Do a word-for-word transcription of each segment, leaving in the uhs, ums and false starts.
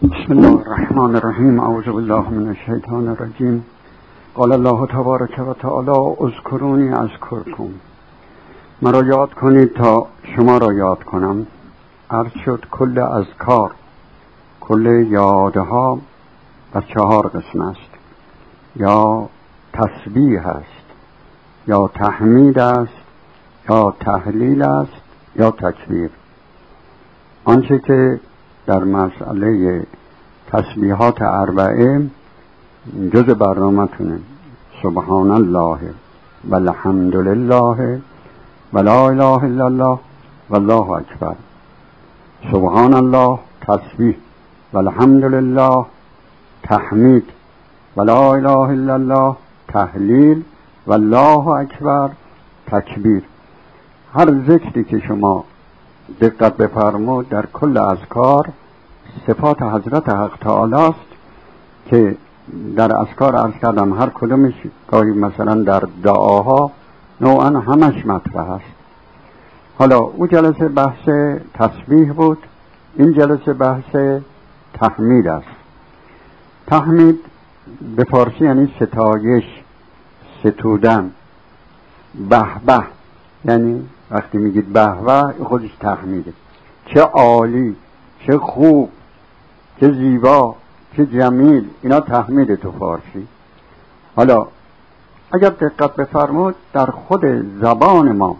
بسم الله الرحمن الرحیم. اعوذ بالله من الشیطان الرجیم. قال الله تبارک و تعالی اذکرونی اذکرکم. مرا یاد کنید تا شما را یاد کنم. عرض شد کل اذکار، کل یادها در چهار قسم است. یا تسبیح است، یا تحمید است، یا تهلیل است، یا تکبیر. آنچه که در مسئله تسبیحات اربعه جز برنامه تونه سبحان الله و الحمد لله و لا اله الا الله و الله اکبر. سبحان الله تسبیح و الحمد لله تحمید و لا اله الا الله تهلیل و الله اکبر تکبیر. هر ذکری که شما دقت بفرمود در کل اذکار صفات حضرت حق تعالی است که در اذکار عرض کردم هر کدومش گاهی مثلا در دعاها نوعا همش مطرح است. حالا او جلسه بحث تسبیح بود، این جلسه بحث تحمید است. تحمید به فارسی یعنی ستایش، ستودن. به به یعنی وقتی میگید به به خودش تحمیده. چه عالی، چه خوب، چه زیبا، چه جمیل، اینا تحمیده تو فارسی. حالا اگر دقت بفرمود در خود زبان ما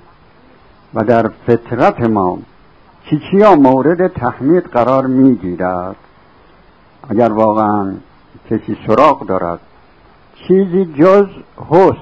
و در فطرت ما چی چیا مورد تحمید قرار میگیرد. اگر واقعا کسی سراغ دارد چیزی جز حسن،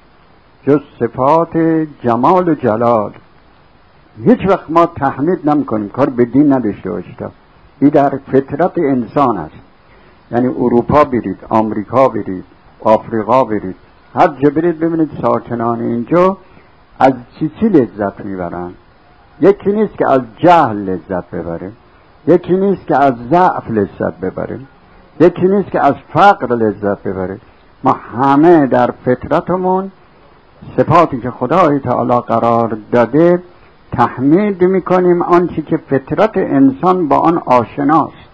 جز صفات جمال و جلال، هیچ وقت ما تحمید نمی کنیم، کار به دین نداشته باشید. این در فطرت انسان است. یعنی اروپا برید، آمریکا برید، آفریقا برید، هر جا برید ببینید ساکنان اینجا از چی چی لذت میبرن. یکی نیست که از جهل لذت ببره، یکی نیست که از ضعف لذت ببره، یکی نیست که از فقر لذت ببره. ما همه در فطرتمون صفاتی که خدای تعالی قرار داده تحمید میکنیم، آنچه که فطرت انسان با آن آشناست.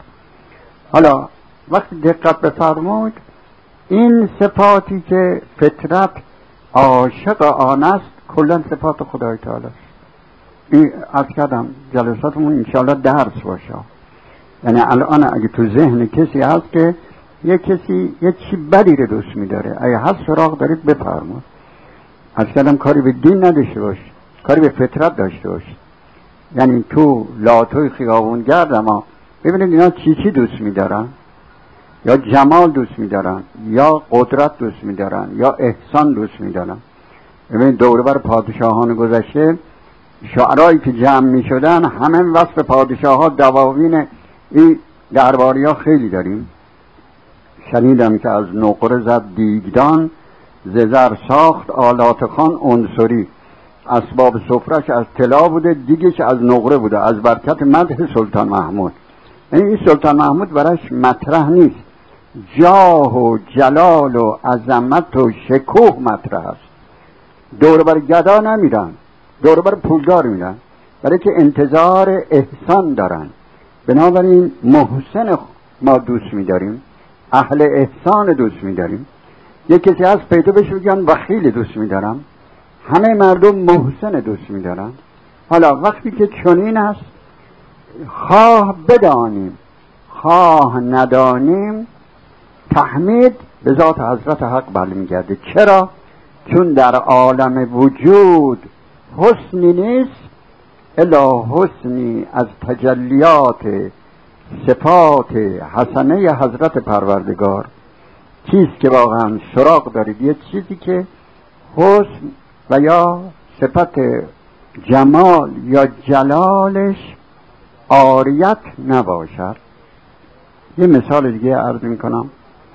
حالا وقتی دقت بفرمود این صفاتی که فطرت عاشق آن است کلا صفات خدای تعالی است. این از کردم جلساتمون انشاءالله درس باشه. یعنی الان اگه تو ذهن کسی هست که یه کسی یه چی بدی رو دوست میداره، اگه هست سراغ دارید بفرمود. از کردم کاری به دین نداشته باش، کاری به فطرت داشته باش. یعنی تو لاتوی خیابون گرد اما ببینید اینا چی چی دوست میدارن. یا جمال دوست میدارن، یا قدرت دوست میدارن، یا احسان دوست میدارن. ببینید دوره بر پادشاهان گذشته شعرایی که جمع میشدن همه وصف پادشاه ها دواوین این درباری ها خیلی داریم. شنیدم که از نقره زد دیگدان، ززر ساخت آلات خان عنصری. اسباب سفرش از طلا بوده، دیگش از نقره بوده، از برکت مدح سلطان محمود. این سلطان محمود براش مطرح نیست، جاه و جلال و عظمت و شکوه مطرح است. دور بر گدا نمیرن، دور بر پولدار میرن، برای که انتظار احسان دارن. بنابراین محسن ما دوست میداریم، اهل احسان دوست میداریم. یک کسی از پیدا بشه بگن بخیل دوست میدارم، همه مردم محسن دوست میدارن. حالا وقتی که چنین است خواه بدانیم خواه ندانیم تحمید به ذات حضرت حق برمیگرده. چرا؟ چون در عالم وجود حسنی نیست الا حسنی از تجلیات صفات حسنه حضرت پروردگار. چیزی که واقعا سراغ دارید یه چیزی که حسن و یا صفت جمال یا جلالش عاریت نباشد. یه مثال دیگه عرض میکنم.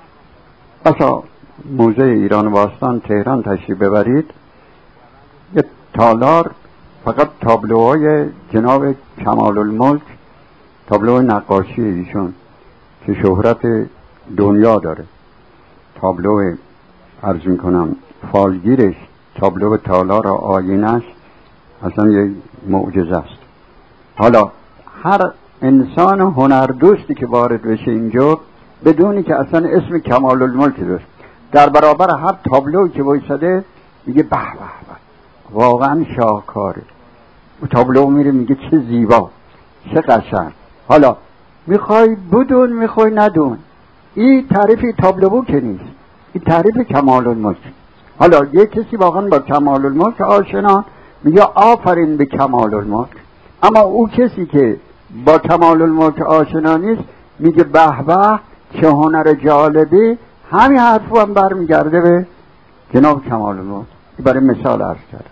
بسا موزه ایران باستان تهران تشریف ببرید، یه تالار فقط تابلوهای جناب کمال الملک، تابلو نقاشی ایشون که شهرت دنیا داره، تابلو عرض میکنم فالگیرش، تابلو تالار آینش اصلا یه معجزه است. حالا هر انسان هنردوستی که وارد بشه اینجا بدونی که اصلا اسم کمال الملک داشت، در برابر هر تابلوی که وایساده میگه به به به، واقعا شاهکاره. و تابلو میره میگه چه زیبا، چه قشنگ. حالا میخوای بدون میخوای ندون، این تعریف تابلو که نیست، این تعریف کمال الملک. حالا یک کسی واقعا با کمال الملک آشنا میگه آفرین به کمال الملک، اما او کسی که با کمال الملک آشنا نیست میگه به به چه هنر جالبی. همین حرفو هم برمیگرده به جناب کمال الملک. برای مثال عرض کرد،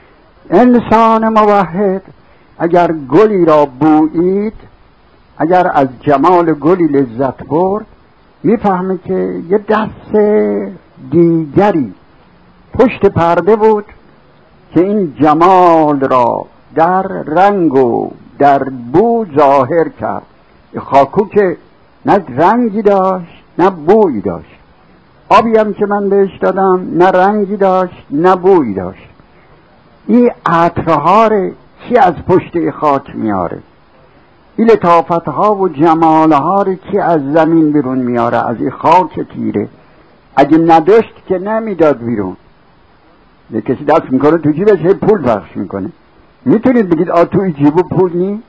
انسان موحد اگر گلی را بویید، اگر از جمال گلی لذت برد، میفهمه که یه دست دیگری پشت پرده بود که این جمال را در رنگ و در بو ظاهر کرد. خاکو که نه رنگی داشت نه بویی داشت، آبی هم که من بهش دادم نه رنگی داشت نه بویی داشت. این عطرها رو کی از پشت خاک میاره؟ این لطافتها و جمالها رو کی از زمین بیرون میاره؟ از این خاک تیره. اگه نداشت که نمیداد بیرون. یه کسی دست میکنه تو جیبش هی پول پخش میکنه، میتونید بگید آ توی جیبو پول نی؟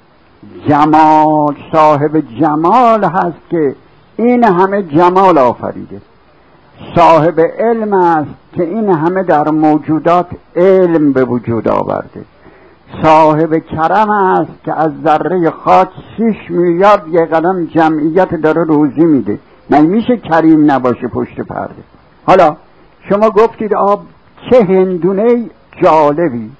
جمال، صاحب جمال هست که این همه جمال آفریده. صاحب علم است که این همه در موجودات علم به وجود آورده. صاحب کرم است که از ذره خاک شش میلیارد یه قدم جمعیت داره روزی میده. من میشه کریم نباشه پشت پرده؟ حالا شما گفتید آب چه هندونه جالبی،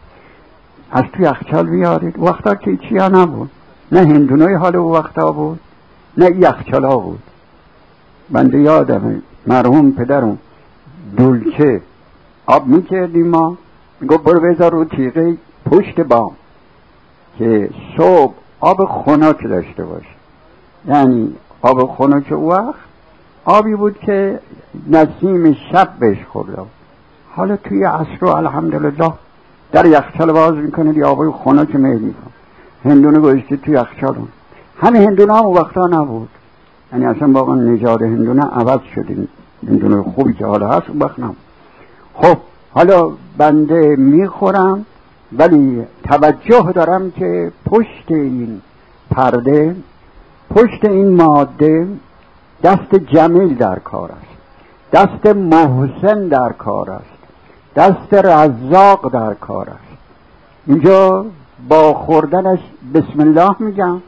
از توی یخچال بیارید. وقتا که چیا نبود، نه هندونه حال او وقتا بود نه یخچالا بود. بنده یادمه مرحوم پدرم دولچه آب میکردیم، ما گفت برو بذار رو تیغه پشت بام که صبح آب خنک داشته باشه. یعنی آب خنک او وقت آبی بود که نسیم شب بهش خورده. حالا توی عصر الحمدلله در یخچال باز میکنه دی آبای خنک میل میکنه، هندونه گذاشته توی یخچال. همه هندونه هم وقتا نبود، یعنی اصلا واقعا نژاد هندونه عوض شده، هندونه خوبی که حالا هست اون وقت نبود. خب حالا بنده میخورم ولی توجه دارم که پشت این پرده، پشت این ماده دست جمیل در کار است، دست محسن در کار است، دست رزاق در کار است. اینجا با خوردنش بسم الله میگم،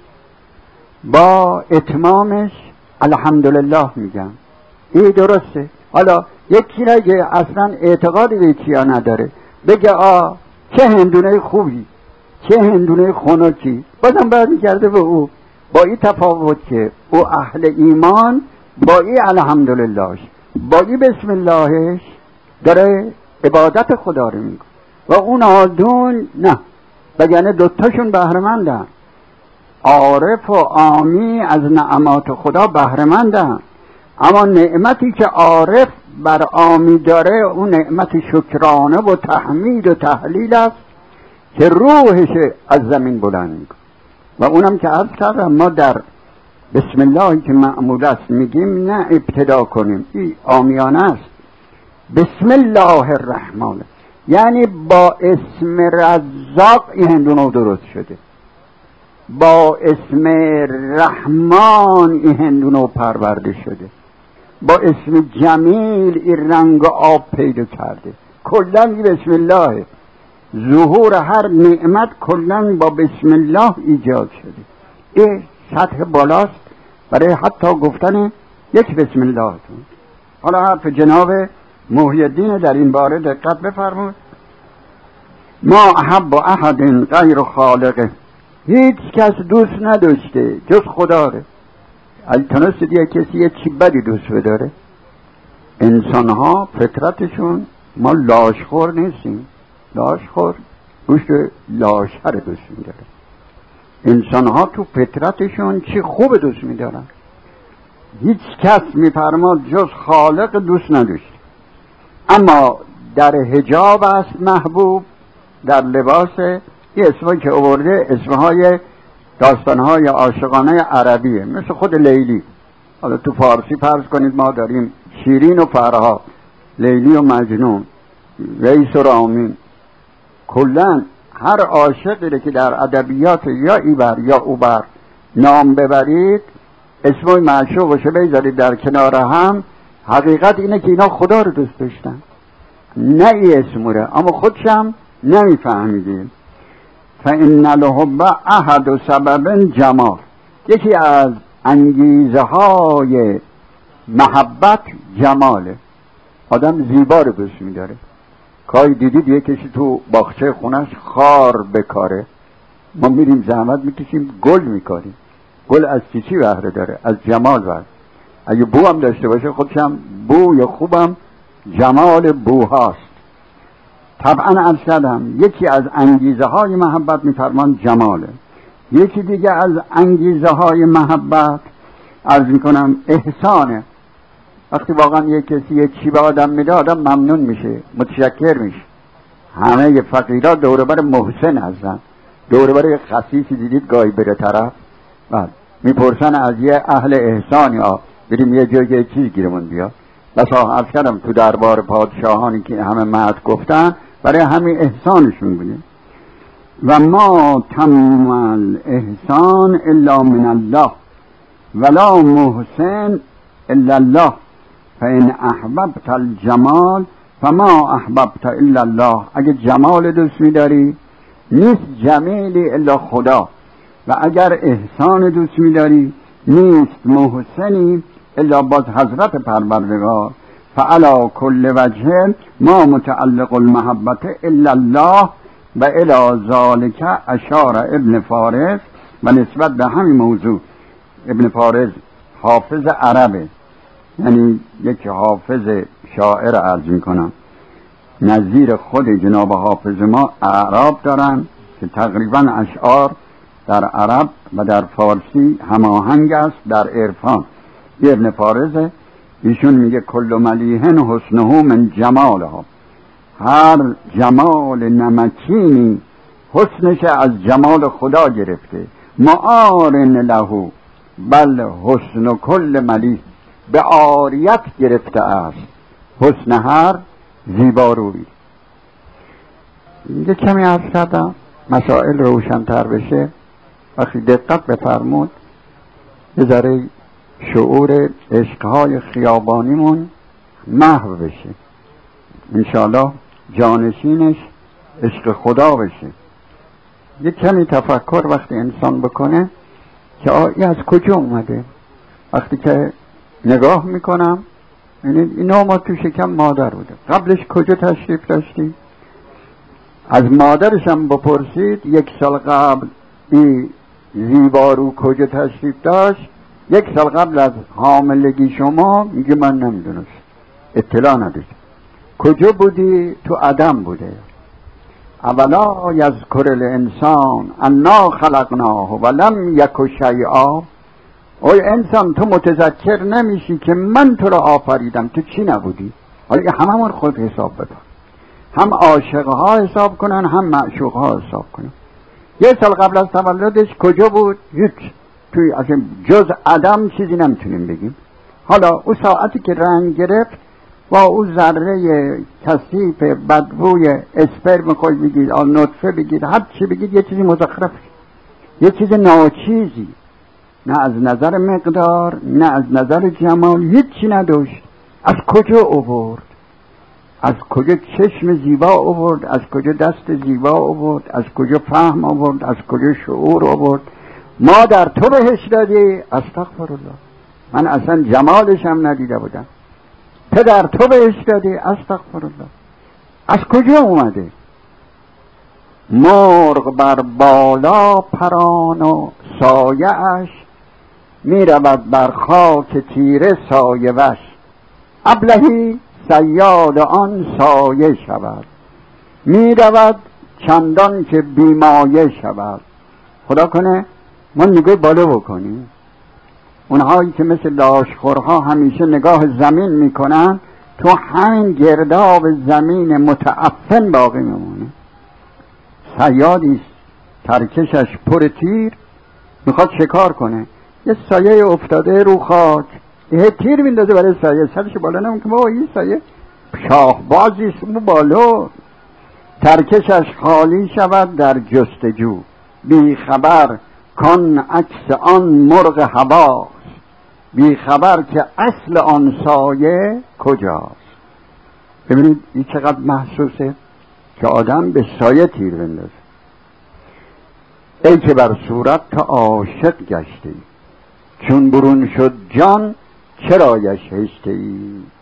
با اتمامش الحمدلله میگم. این درسته. حالا یکی نگه اصلا اعتقادی به چیا نداره، بگه آ چه هندونه خوبی چه هندونه خنکی، بازم باید میکرده به او، با این تفاوت که او اهل ایمان با این الحمدللهش با این بسم اللهش داره عبادت خدا رو میکنه و اون آدون نه، بگنه دوتاشون بهرمندن. عارف و عامی از نعمات خدا بهرمندن، اما نعمتی که عارف بر عامی داره اون نعمت شکرانه و تحمید و تحلیل است که روحش از زمین بلند میکنه. و اونم که عرض کردم ما در بسم الله که معمول است میگیم نه ابتدا کنیم، این عامیانه است. بسم الله الرحمن، یعنی با اسم رزاق این هندونه درست شده، با اسم رحمان این هندونه پرورده شده، با اسم جمیل این رنگ آب پیدا کرده. کلن بسم الله، ظهور هر نعمت کلن با بسم الله ایجاد شده. این سطح بالاست برای حتی گفتن یک بسم الله. حالا حرف جناب محی الدین در این باره دقت بفرمایید. ما احب احد غیر خالقه، هیچ کس دوست نداشته جز خدا ره. التناس دیگه کسی یه چی بدی دوست بداره. انسان ها فطرتشون، ما لاشخور نیستیم، لاشخور گوشت لاشهر دوست میداره. انسان ها تو فطرتشون چی خوب دوست میدارن. هیچ کس میفرماد جز خالق دوست نداشت. اما در حجاب است محبوب، در لباس، یه اسمایی که آورده اسمهای داستانهای عاشقانه عربیه، مثل خود لیلی. حالا تو فارسی فرض کنید ما داریم شیرین و فرهاد، لیلی و مجنون، ویس و رامین. کلن هر عاشقی که در ادبیات یا ایبر یا اوبر نام ببرید، اسم معشوقش بذارید در کنار هم، حقیقت اینه که اینا خدا رو دوست داشتن، نه ای اسموره، اما خودشم نمیفهمیدیم. فإن الحب احد سبب جمال، یکی از انگیزه های محبت جماله. آدم زیبا رو دوست می‌داره. کاری دیدید یه کسی تو باغچه خونش خار بکاره، ما میریم زحمت میکشیم گل میکاریم. گل از چی چی بهره داره؟ از جمال بهره. اگه بو هم داشته باشه خودشم بوی خوبم جمال بوهاست. طبعا عرض کردم یکی از انگیزه های محبت میفرمان جماله. یکی دیگه از انگیزه های محبت عرض میکنم احسانه. وقتی واقعا یک کسی یک چی به آدم میده، آدم ممنون میشه، متشکر میشه. همه فقیرها دوربر محسن هستن. دوربر یک خسیسی دیدید گاهی بره طرف بعد میپرسن از یه اهل احسانی ها، بریم یه جای یه چیز گیرمون بیاد. بسا عرض کردم تو دربار پادشاهانی که همه مهد گفتن برای همین احسانشون بودیم. و ما تم الاحسان الا من الله ولا محسن الا الله فإن احببت الجمال فما احببت الا الله. اگه جمال دوست می‌داری نیست جمیلی الا خدا، و اگر احسان دوست می‌داری نیست محسنی الا باز حضرت پروردگار. فعلا کل وجه ما متعلق المحبت الا الله و الی ذالک اشار ابن فارس. و نسبت به همین موضوع ابن فارس حافظ عربه، یعنی یک حافظ شاعر عرض میکنم نظیر خود جناب حافظ ما اعراب دارن که تقریبا اشعار در عرب و در فارسی هماهنگ است در عرفان. ابن فارس ایشون میگه کل ملیحن حسنه من جمالها، هر جمال نمکینی حسنش از جمال خدا گرفته. معارن له بل حسن کل ملیح، به عاریت گرفته است حسن هر زیبارویی. یه کمی عرض کردم مسائل روشن‌تر بشه، وقتی دقت بفرمود یه ذره شعور عشقهای خیابانیمون محو بشه، انشاءالله جانشینش عشق خدا بشه. یه کمی تفکر وقتی انسان بکنه که آیه از کجا اومده. وقتی که نگاه میکنم یعنی اینا ما تو شکم مادر بوده، قبلش کجا تشریف داشتی؟ از مادرش هم بپرسید یک سال قبل این زیبارو کجا تشریف داشت، یک سال قبل از حاملگی شما میگه من نمیدونست، اطلاع نداشت. کجا بودی؟ تو عدم بوده. اولا یذکر الانسان انا خلقناه ولم یک شیئا. اوی انسان تو متذکر نمیشی که من تو را آفریدم، تو چی نبودی؟ حالا هممون خود حساب بدن، هم عاشقها حساب کنن هم معشوقها حساب کنن. یه سال قبل از تولدش کجا بود؟ هیچ، توی از جز عدم چیزی نمیتونیم بگیم. حالا او ساعتی که رنگ گرفت با او ذره کثیف بدبوی اسپرم خود بگید، آن نطفه بگید، هر چی بگید یه چیزی مزخرف، یه چیز ناچیزی، نه از نظر مقدار نه از نظر جمال هیچی نداشت. از کجا آورد؟ از کجا چشم زیبا آورد؟ از کجا دست زیبا آورد؟ از کجا فهم آورد؟ از کجا شعور آورد؟ ما در تو بهش دادی؟ استغفرالله، من اصلا جمالش هم ندیده بودم. تو در تو بهش دادی؟ استغفرالله. از کجا اومده؟ مرغ بر بالا پران و سایه اش، می رود بر خاک تیره سایه وش. ابلهی صیاد آن سایه شود، می رود چندان که بیمایه شود. خدا کنه ما نگاه بالا بکنیم. اونهایی که مثل لاشخورها همیشه نگاه زمین میکنن تو همین گرداب زمین متعفن باقی میمونه. صیادیست ترکشش پر تیر، میخواد شکار کنه، یه سایه افتاده رو خاک، یه تیر میندازه برای سایه، سرش بالا نمون که بابا این سایه شاهبازی است بالا، ترکشش خالی شود در جستجو، بی خبر کان عکس آن مرغ هواست، بی خبر که اصل آن سایه کجاست. ببینید این چقدر محسوسه که آدم به سایه تیر بندازه. ای که بر صورت تا عاشق گشتی، چون برون شد جان چرایش هشته ای.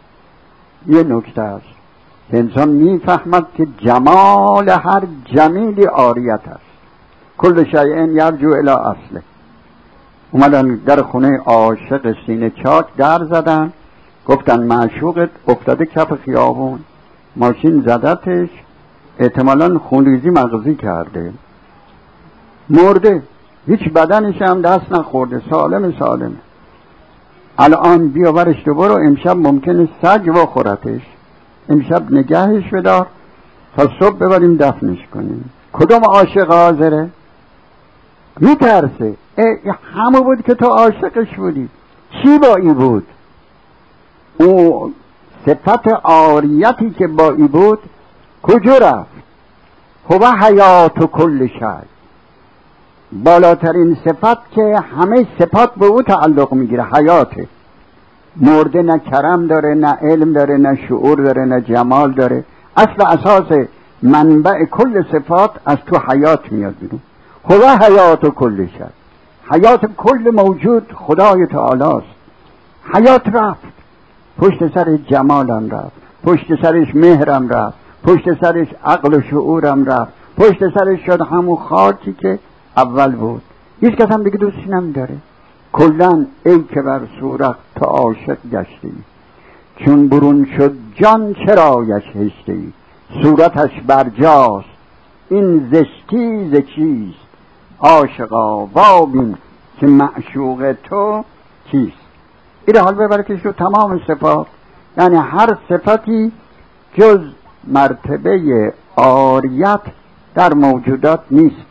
یه نکته است که انسان میفهمد که جمال هر جمیلی عاریت است. کل شیء یرجو الی اصله. اومدن در خونه عاشق سینه چاک در زدن، گفتن معشوقت افتاده کف خیابون، ماشین زدتش، احتمالاً خونریزی مغزی کرده، مرده، هیچ بدنش هم دست نخورده، سالم سالم. الان بیا ورش تو برو، امشب ممکنه سگ بخورتش، امشب نگهش بدار تا صبح ببریم دفنش کنیم. کدوم عاشق حاضره؟ میترسه. ای همه بود که تو عاشقش بودی، چی با ای بود؟ او صفت عاریتی که با ای بود کجا رفت؟ هو حیات و کل شی، بالاترین صفت که همه صفات به او تعلق میگیره، حیاته. مرده نه کرم داره، نه علم داره، نه شعور داره، نه جمال داره. اصل اساس منبع کل صفات از تو حیات میاد بیرون. هو حیات و کل شی، حیات کل موجود خدای تعالی است. حیات رفت، پشت سر جمالم رفت، پشت سرش مهرم رفت، پشت سرش عقل و شعورم رفت، پشت سرش شد همون خاکی که اول بود. هیچ کس هم دیگه دوستی نمیداره. کلن ای که بر صورت تا عاشق گشتی، چون برون شد جان چرایش هشته ای. صورتش برجاست این زشتی ز چیست، عاشقا وابین که معشوق تو کیست. این حال ببره که شو تمام صفات، یعنی هر صفتی جز مرتبه عاریت در موجودات نیست.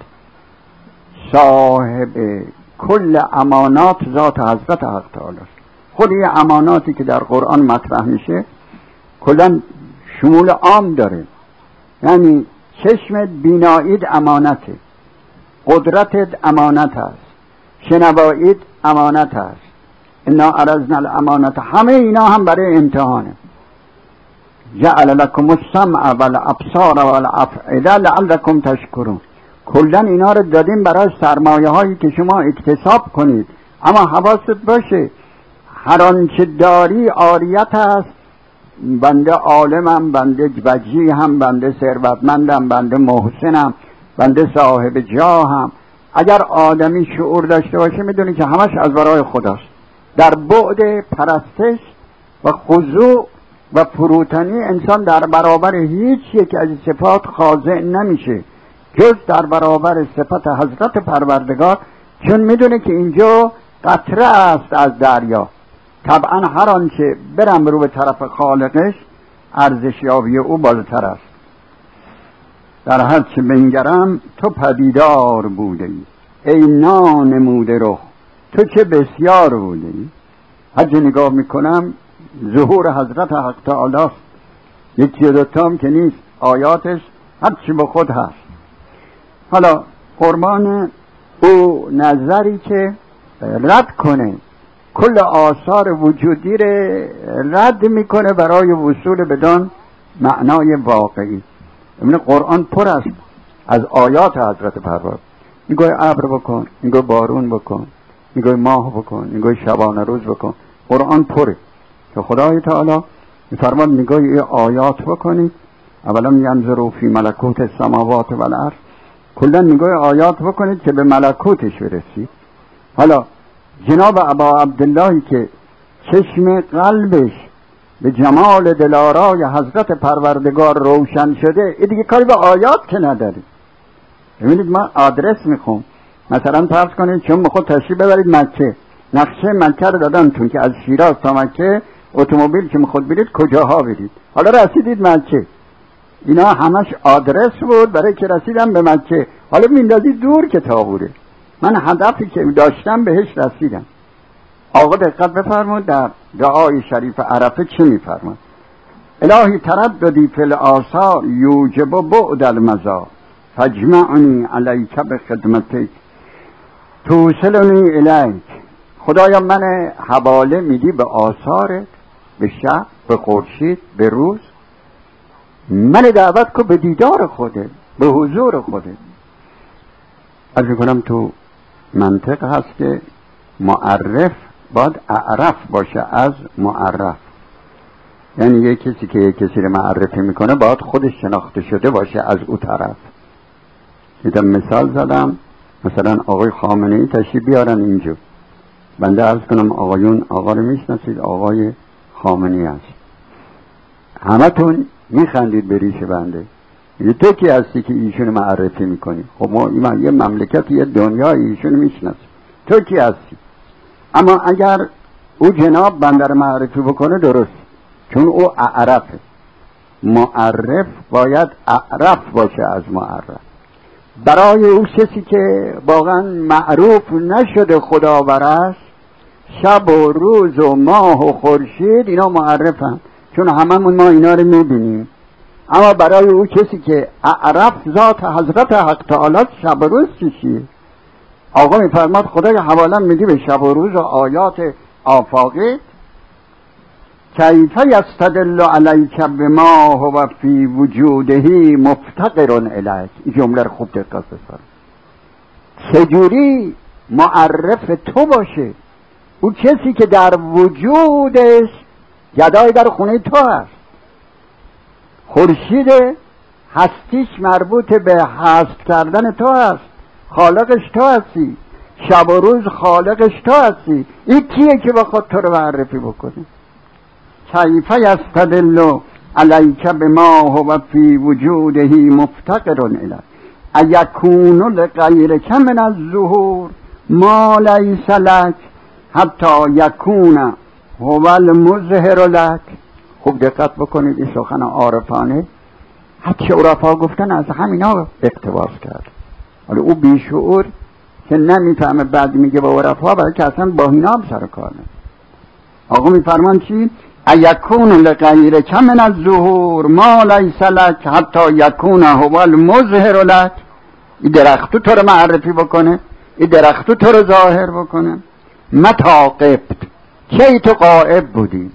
صاحب کل امانات ذات حضرت حق تعالی است. خود این اماناتی که در قرآن مطرح میشه کلا شمول عام داره، یعنی چشم بینایید امانته، قدرتت امانت است، شنوایید امانت است، انا عرضنا الامانت، همه اینا هم برای امتحانه. جعل لكم السمع والابصار والافئده لعلكم تشکرون. کلن اینا رو دادیم برای سرمایه هایی که شما اکتساب کنید، اما حواست باشه هر آنچه داری عاریت است. بنده عالمم، بنده وجیه هم، بنده ثروتمندم، بنده محسنم، بنده صاحب جاهم. اگر آدمی شعور داشته باشه میدونی که همش از برای خداست. در بعد پرستش و خضوع و فروتنی انسان در برابر هیچ یک از صفات خاضع نمیشه جز در برابر صفت حضرت پروردگار، چون میدونه که اینجا قطره است از دریا. طبعا هر آنچه برم رو به طرف خالقش ارزشیابی او بالاتر است. در هر چه بنگرم تو پدیدار بوده ای، ای نانموده رخ تو چه بسیار بوده ای. هر جا نگاه میکنم ظهور حضرت حق تعالی است، یکی و دوتام که نیست، آیاتش هر چی به خود هست. حالا قربان او نظری که رد کنه کل آثار وجودی رو رد میکنه برای وصول بدان معنای واقعی. امین قرآن پر است از آیات حضرت پروردگار. میگه ابر بکن، میگه بارون بکن، میگه ماه بکن، میگه شبانه روز بکن. قرآن پره که خدای تعالی میفرماد میگه ای آیات بکنید. اولا ینظروا فی ملکوت السماوات و الارض، کلا میگه آیات بکنید که به ملکوتش برسید. حالا جناب ابا عبداللهی که چشم قلبش به جمال دلارای حضرت پروردگار روشن شده، این دیگه کاری به آیات که نداری. ببینید من آدرس میخوام، مثلا فرض کنید چون میخواد تشریف ببرید مکه، نقشه مکه رو دادنتون که از شیراز تا مکه اتومبیل که میخواد برید کجاها برید. حالا رسیدید مکه، اینا همش آدرس بود برای که رسیدن به مکه. حالا میندازید دور که تابوره. من هدفی که داشتم بهش رسیدم. آقا دقت بفرمود در دعای شریف عرفه چه میفرماد؟ الهی ترددی فی الآثار یوجب بعد المزار فاجمعنی علیک بخدمتک توصلنی الیک. خدایا من حواله میدی به آثارت، به شب، به خورشید، به روز. من دعوت کن به دیدار خودت، به حضور خودت. عرض کنم تو منطق هست که معرف باید اعرف باشه از معرف. یعنی یک کسی که یک کسی رو معرفی میکنه باید خودش شناخته شده باشه از او طرف. دیدم مثال زدم، مثلا آقای خامنه‌ای تشریف بیارن اینجا، بنده عرض کنم آقایون آقا رو میشناسید، آقای خامنه‌ای هست. همه تون میخندید به ریش بنده. یه تو کی هستی که ایشون معرفی میکنی؟ خب ما یه مملکت یه دنیای ایشون میشناسیم، تو کی هستی؟ اما اگر او جناب بنده رو معرفی بکنه درست، چون او اعرفه. معرف باید اعرف باشه از معرف. برای او کسی که واقعا معروف نشده خداور است، شب و روز و ماه و خورشید اینا معرفن، چون هممون ما اینا رو میبینیم. اما برای او کسی که اعرف ذات حضرت حق تعالی شب و روز چیه؟ آقا میفرماد خدای حواله میدی به شب و روز و آیات آفاقی. کیف یستدل علیک بما هو فی وجوده مفتقر الیک. این جمله رو خوب دقت بفرمایید. چجوری معرف تو باشه او کسی که در وجودش گدای در خونه تو هست؟ خورشید هستیش مربوط به حذف کردن تو هست، خالقش تو هستی. شب و روز خالقش تو هستی. این کیه که بخواد تو رو معرفی بکنه؟ کیف یستدل علیک بما هو فی وجوده مفتقر الیک ایکون لغیرک من الظهور ما لیس لک حتی یکون هو المظهر لک. خوب دقت بکنید، این سخن عارفانه حتی عرفا گفتن از همینا اقتباس کرد. حالا او بیشعور که نمیفهمه بعد میگه با عرفا، برای که اصلا با اینا هم سر کار نه. آقا میفرمان چی؟ ایکون لغیرک من الظهور ما لیس لک حتی یکون هو المظهر لک. این درختو تو رو معرفی بکنه، این درختو تو رو ظاهر بکنه. متی غبت، کی تو غائب بودی؟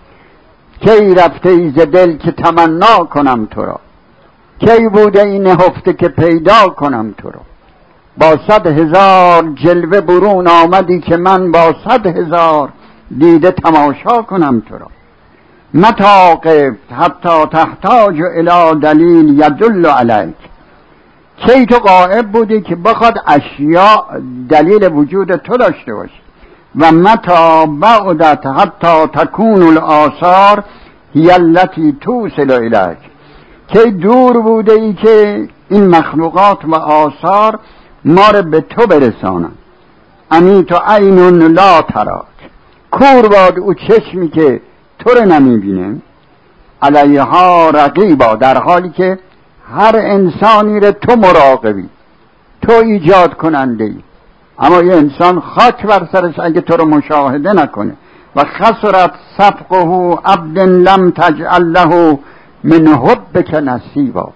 کی رفته ای ز دل که تمنا کنم تو را؟ کی بوده این نهفته که پیدا کنم تو را؟ با صد هزار جلوه برون آمدی که من با صد هزار دیده تماشا کنم تو را. متی غبت حتی تحتاج الی دلیل یدل علیک. کی تو غائب بودی که بخواد اشیاء دلیل وجود تو داشته باشه. و متی بعدت حتی تکون الآثار هی التی توصل الیک. کی دور بوده ای که این مخلوقات و آثار ما رو به تو برسانن. امیت عین لا تراک، کور باد او چشمی که تو رو نمیبینه. علیها رقیبا، در حالی که هر انسانی رو تو مراقبی، تو ایجاد کننده ای. اما یه انسان خاک بر سرش اگه تو رو مشاهده نکنه. و خسرت صفقه عبد لم تجعل له من حبک نصیبا.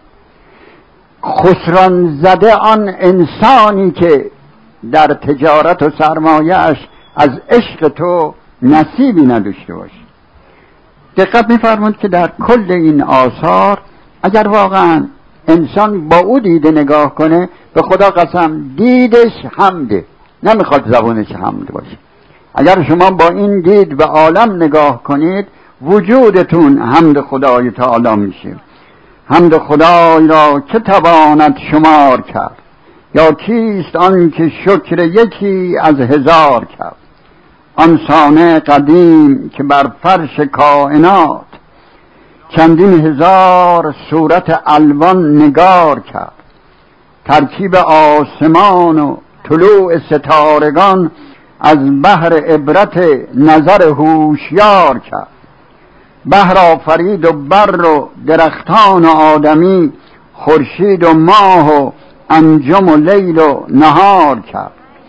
خسران زده آن انسانی که در تجارت و سرمایه‌اش از عشق تو نصیبی نداشته باشه. دقت می‌فرمایید که در کل این آثار اگر واقعا انسان با او دیده نگاه کنه، به خدا قسم دیدش حمده، نمیخواد زبانش حمد باشه. اگر شما با این دید به عالم نگاه کنید، وجودتون حمد خدای تعالی میشه. حمد خدای را که تواند شمار کرد، یا کیست آن که شکر یکی از هزار کرد. آن صانع قدیم که بر فرش کائنات چندین هزار صورت الوان نگار کرد. ترکیب آسمان و طلوع ستارگان از بحر عبرت نظر هوشیار کرد. بحر آفرید و بر و درختان و آدمی، خورشید و ماه و انجم و لیل و نهار کرد.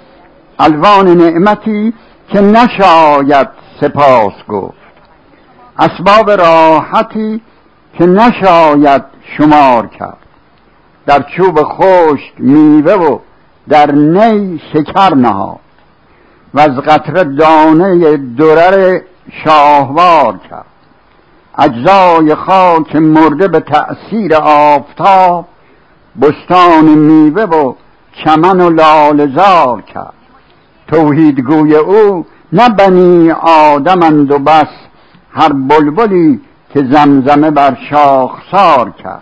الوان نعمتی که نشاید سپاس گفت، اسباب راحتی که نشاید شمار کرد، در چوب خشک میوه و در نی شکر نهاد و از قطره دانه درر شاهوار کرد. اجزای خاک مرده به تأثیر آفتاب بستان میوه و چمن و لاله‌زار کرد. توحیدگوی او نه بنی آدمند و بس، هر بلبلی که زمزمه بر شاخسار کرد.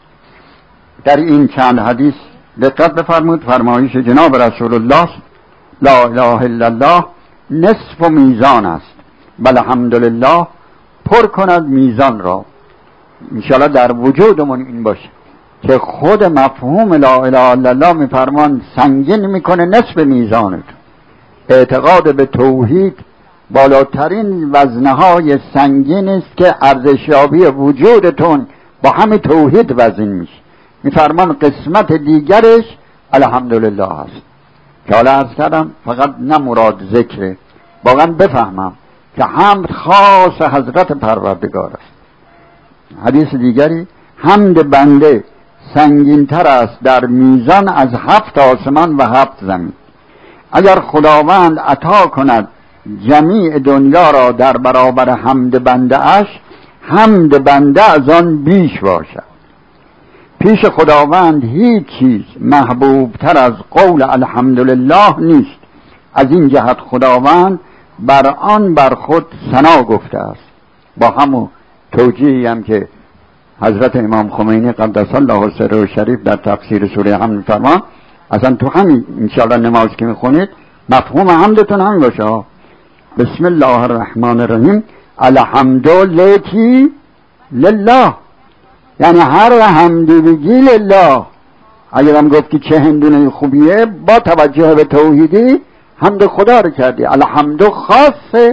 در این چند حدیث دقت بفرمود، فرمایش جناب رسول الله لا اله الا الله نصف میزان است، بل الحمدلله پر کند میزان را. انشاءالله در وجودمون این باشه که خود مفهوم لا اله الا الله میفرمان سنگین میکنه نصف میزانت. اعتقاد به توحید بالاترین وزنهای سنگین است که ارزشیابی وجودتون با همین توحید وزن میشه. میفرمان قسمت دیگرش الحمدلله هست، که حالا عرض کردم فقط نه مراد ذکره، واقعا بفهمم که حمد خاص حضرت پروردگار است. حدیث دیگری حمد بنده سنگین‌تر است در میزان از هفت آسمان و هفت زمین. اگر خداوند عطا کند جمیع دنیا را در برابر حمد بنده اش، حمد بنده از آن بیش باشد. پیش خداوند هیچ چیز محبوب تر از قول الحمدلله نیست. از این جهت خداوند بر آن بر خود ثنا گفته است، با همون توجیهی هم که حضرت امام خمینی قدس الله سره شریف در تفسیر سوره حمد می‌فرمان. اصلا تو همین انشاءالله نماز که میخونید مفهوم حمدتون همین باشه. بسم الله الرحمن الرحیم الحمد لکی لله، یعنی هر حمدی بگی لله. اگر هم گفتی چه هندونه خوبیه، با توجه به توحیدی حمد خدا رو کردی. الحمد خاص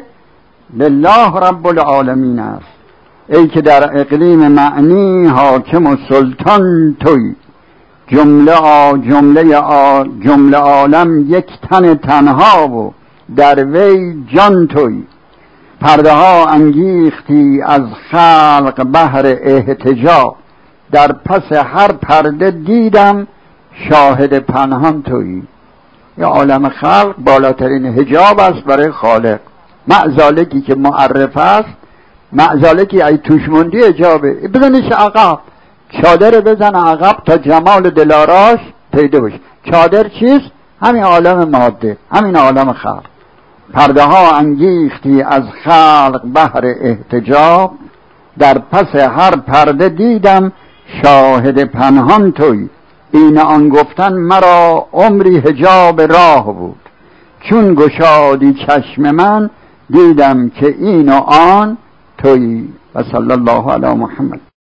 لله رب العالمین است. ای که در اقلیم معنی حاکم و سلطان توی، جمله آ جمله آ جمله عالم یک تن تنها و در وی جان توی. پرده ها انگیختی از خلق بهر احتجاب، در پس هر پرده دیدم شاهد پنهان توی. یا عالم خلق بالاترین حجاب است برای خالق. معزالکی که معرف است، معزالکی ای توش موندی حجابه، بزنش عقب، چادر بزن عقب تا جمال دلاراش پیدا بشه. چادر چیست؟ همین عالم ماده، همین عالم خلق. پرده ها انگیختی از خلق بهر احتجاب، در پس هر پرده دیدم شاهد پنهان توی. این آن گفتن مرا عمری حجاب راه بود، چون گشادی چشم من دیدم که این و آن توی. و صلی الله علی محمد.